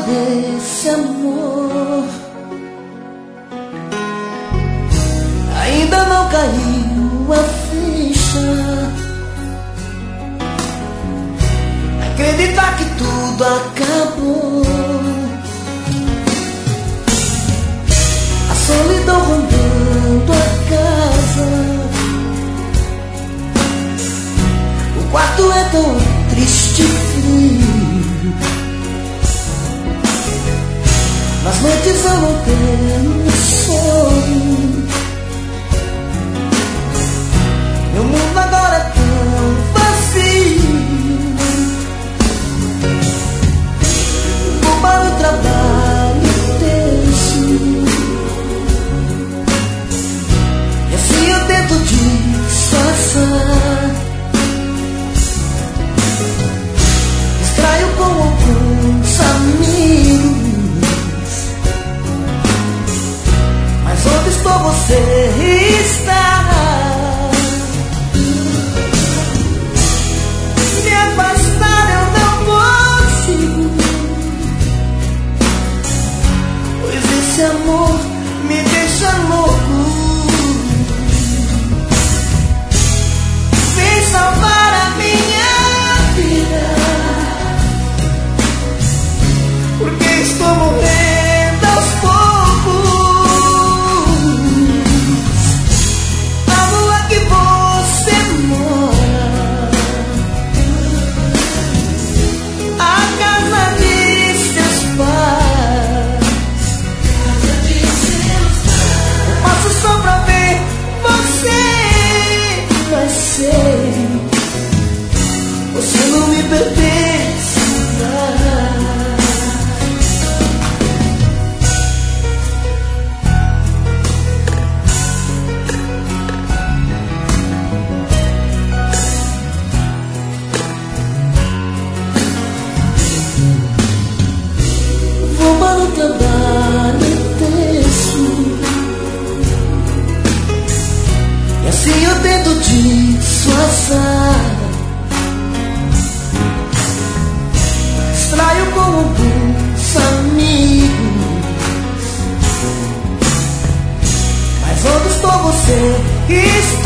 desse amor. Ainda não caiu a ficha. Acreditar que tudo acabou. A solidão rondando a casa. O quarto é tão triste e frio. Nas noites eu não tenho sono. Meu mundo agora é tão vazio. Vou para o trabalho tenso. E assim eu tento disfarçar. Distraio com alguns amigos. Mas onde estou você está? Me afastar eu não consigo, pois esse amor me deixa louco. Vem salvar a minha vida, porque estou morrendo aos poucos. A rua que você mora, a casa de seus pais. Eu passo só pra ver você, mas sei, você não me pertence mais. Vou para o trabalho tenso. E assim eu tento disfarçar. Distraio com alguns amigos. Mas onde estou você está?